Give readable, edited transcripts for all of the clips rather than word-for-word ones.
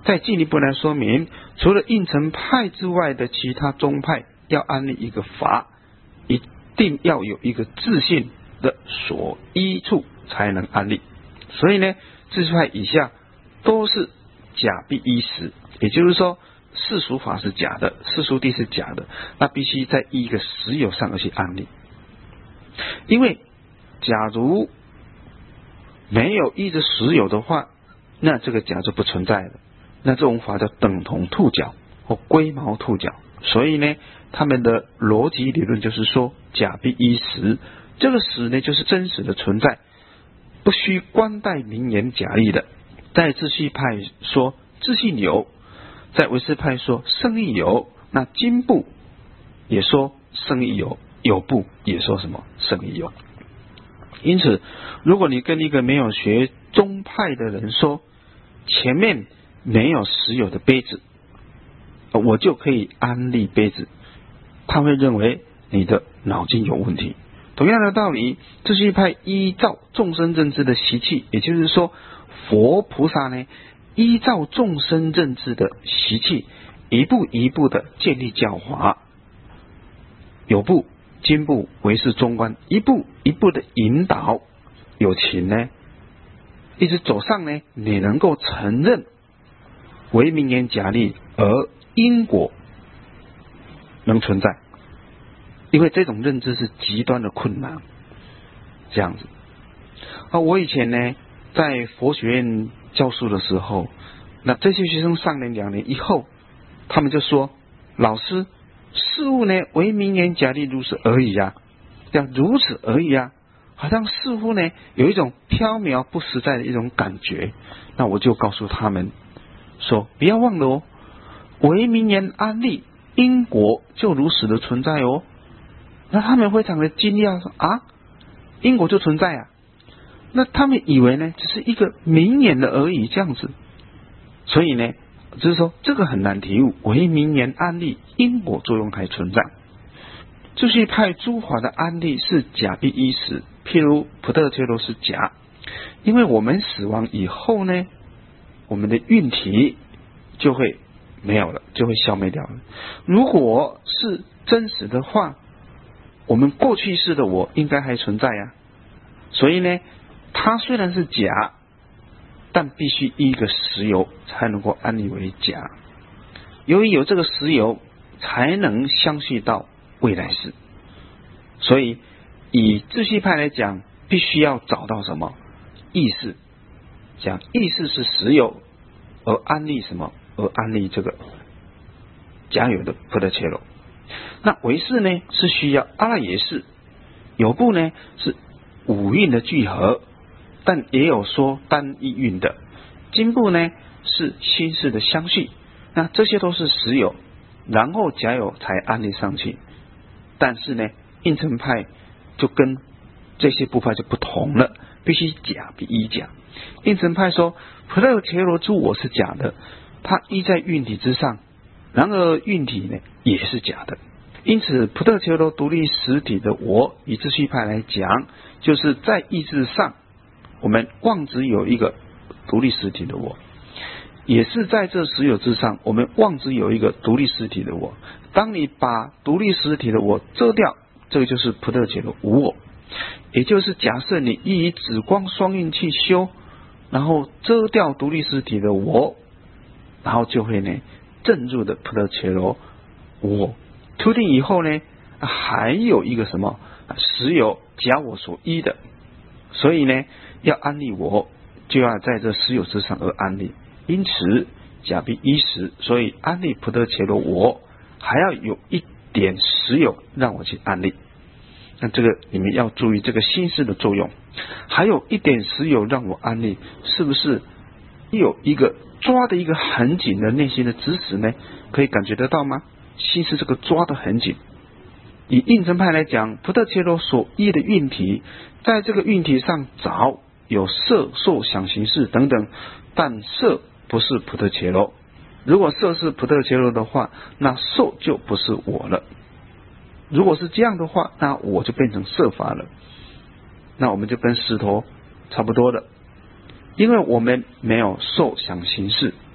再进一步来说明，除了应成派之外的其他宗派要安立一个法，一定要有一个自信的所依处才能安立。所以呢，自性派以下都是假必依实，也就是说世俗法是假的，世俗谛是假的，那必须在一个实有上而去安立。因为假如没有依着实有的话，那这个假就不存在了，那这种法叫等同兔角或龟毛兔角。所以呢，他们的逻辑理论就是说假必依实，这个实呢就是真实的存在，不需冠带名言假立的。在自系派说自性有，在唯识派说圣义有，那经部也说圣义有，有部也说什么圣义有。因此如果你跟一个没有学宗派的人说前面没有实有的杯子，我就可以安立杯子，他会认为你的脑筋有问题。同样的道理，自系派依照众生认知的习气，也就是说佛菩萨呢依照众生认知的习气，一步一步的建立教法，有部经部唯识中观，一步一步的引导，有情呢一直走上呢，你能够承认为名言假立而因果能存在。因为这种认知是极端的困难，这样子。我以前呢在佛学院教书的时候，那这些学生上年2年以后，他们就说老师，事物呢为名言假立如此而已啊，要如此而已啊，好像似乎呢有一种缥缈不实在的一种感觉。那我就告诉他们说，不要忘了哦，为名言安立，因果就如实的存在哦。那他们非常的惊讶，说啊，因果就存在啊？那他们以为呢只是一个名言的而已，这样子。所以呢就是说这个很难体悟，为名言安立，因果作用还存在。自系派诸法的安立是假必依实，譬如普特伽罗是假，因为我们死亡以后呢，我们的运体就会没有了，就会消灭掉了。如果是真实的话，我们过去世的我应该还存在啊。所以呢它虽然是假，但必须依一个实有才能够安立为假。由于有这个实有，才能相续到未来世。所以以自系派来讲，必须要找到什么意识，讲意识是实有，而安立什么，而安立这个假有的普特伽罗。那唯识呢是需要阿赖耶识，有部呢是五蕴的聚合，但也有说单一蕴的，经部呢是心识的相续，那这些都是实有，然后假有才安立上去。但是呢应成派就跟这些部派就不同了，必须假必依假。应成派说普特伽罗诸我是假的，它依在蕴体之上，然而蕴体呢也是假的。因此普特伽罗独立实体的我，以自系派来讲，就是在意志上我们妄执有一个独立实体的我，也是在这实有之上我们妄执有一个独立实体的我。当你把独立实体的我遮掉，这个就是普特伽罗无我。也就是假设你以紫光双运去修，然后遮掉独立实体的我，然后就会呢正入的普特伽罗无我。秃定以后呢还有一个什么实有假我所依的，所以呢要安立我，就要在这实有之上而安立。因此假必依实，所以安立普特伽罗我还要有一点实有让我去安立。那这个你们要注意这个心识的作用。还有一点实有让我安立，是不是有一个抓的一个很紧的内心的指使呢？可以感觉得到吗？心识这个抓得很紧。以应成派来讲，普特伽罗所依的蕴体，在这个蕴体上找有色受想行识等等，但色不是普特伽罗。如果色是普特伽罗的话，那受就不是我了。如果是这样的话，那我就变成色法了，那我们就跟石头差不多了。因为我们没有受想行识，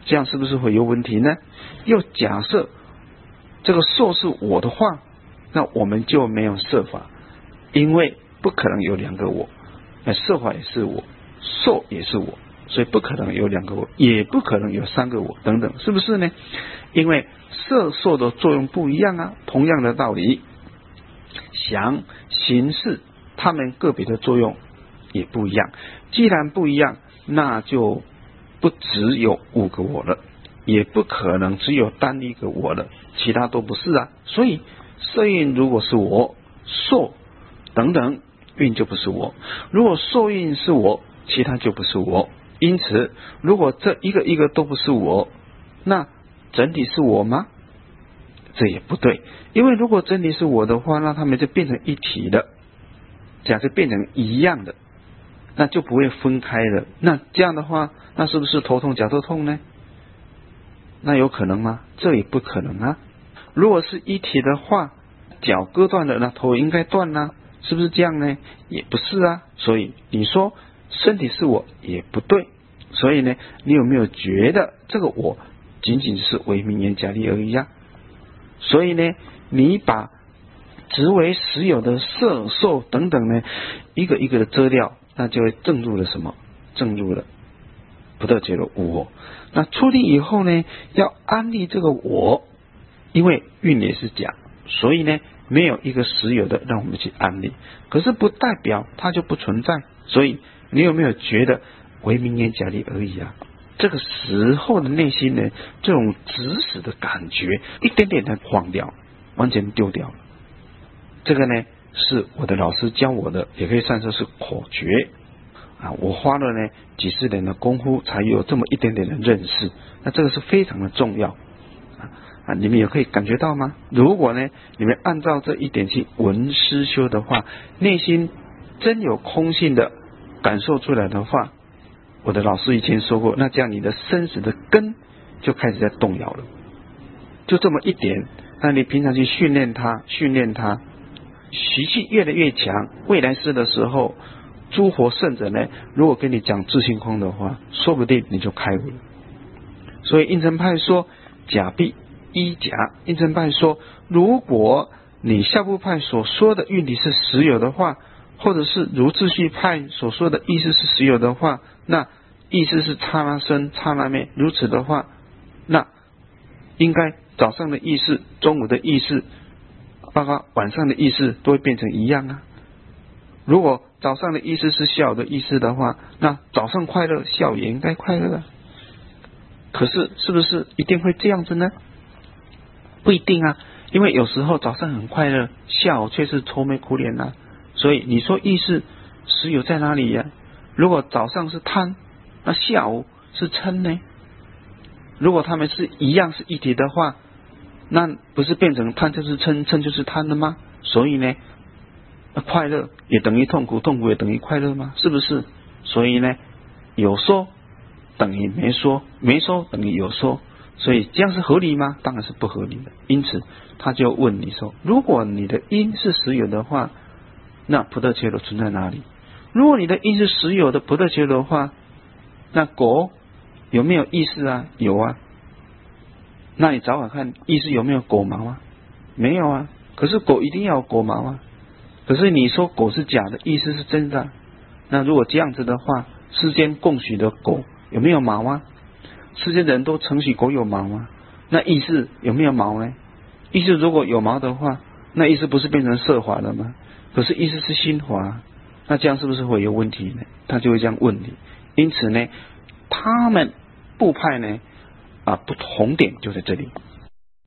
这样是不是会有问题呢？又假设这个受是我的话，那我们就没有设法，因为不可能有两个我，设法也是我，受也是我，所以不可能有两个我，也不可能有三个我等等，是不是呢？因为色受的作用不一样啊，同样的道理，想形式它们个别的作用也不一样，既然不一样，那就不只有5个我了，也不可能只有单一个我了，其他都不是啊。所以色蕴如果是我，受等等蕴就不是我，如果受蕴是我，其他就不是我。因此如果这一个一个都不是我，那整体是我吗？这也不对，因为如果整体是我的话，那它们就变成一体的，这样就变成一样的，那就不会分开了。那这样的话，那是不是头痛脚都痛呢？那有可能吗？这也不可能啊。如果是一体的话，脚割断了，那头应该断啊，是不是这样呢？也不是啊。所以你说身体是我也不对。所以呢，你有没有觉得这个我仅仅是为名言假立而已啊？所以呢，你把执为实有的色受等等呢，一个一个的遮掉，那就会证入了什么？证入了不得觉的无我。那出离以后呢，要安立这个我，因为蕴也是假，所以呢，没有一个实有的让我们去安立，可是不代表它就不存在。所以你有没有觉得为名言假立而已啊？这个时候的内心呢，这种指使的感觉一点点的晃掉，完全丢掉了。这个呢是我的老师教我的，也可以算作是口诀啊。我花了呢几十年的功夫，才有这么一点点的认识。那这个是非常的重要啊！你们也可以感觉到吗？如果呢你们按照这一点去闻思修的话，内心真有空性的感受出来的话，我的老师以前说过，那这样你的生死的根就开始在动摇了。就这么一点，那你平常去训练它，习气越来越强，未来世的时候，诸佛圣者呢，如果跟你讲自性空的话，说不定你就开悟了。所以应成派说假必依假，应成派说，如果你下部派所说的蕴理是实有的话，或者是如秩序派所说的意识是实有的话，那意识是刹那生刹那灭，如此的话，那应该早上的意识、中午的意识，包括晚上的意识都会变成一样啊。如果早上的意识是下午的意识的话，那早上快乐，下午也应该快乐啊。可是是不是一定会这样子呢？不一定啊，因为有时候早上很快乐，下午却是愁眉苦脸啊。所以你说意识实有在哪里呀？如果早上是贪，那下午是嗔呢？如果他们是一样是一体的话，那不是变成贪就是嗔，嗔就是贪了吗？所以呢，快乐也等于痛苦，痛苦也等于快乐吗？是不是？所以呢，有说等于没说，没说等于有说，所以这样是合理吗？当然是不合理的。因此他就问你说，如果你的因是实有的话，那不得切罗存在哪里？如果你的因是实有的不得切罗的话，那果有没有意识啊？有啊。那你找找看，意识有没有果毛啊？没有啊。可是果一定要有果毛啊。可是你说果是假的，意识是真的。那如果这样子的话，世间共许的果有没有毛啊？世间人都承许果有毛啊？那意识有没有毛呢？意识如果有毛的话，那意识不是变成色法了吗？可是意识是心法，那这样是不是会有问题呢？他就会这样问你。因此呢，他们部派呢不同点就在这里。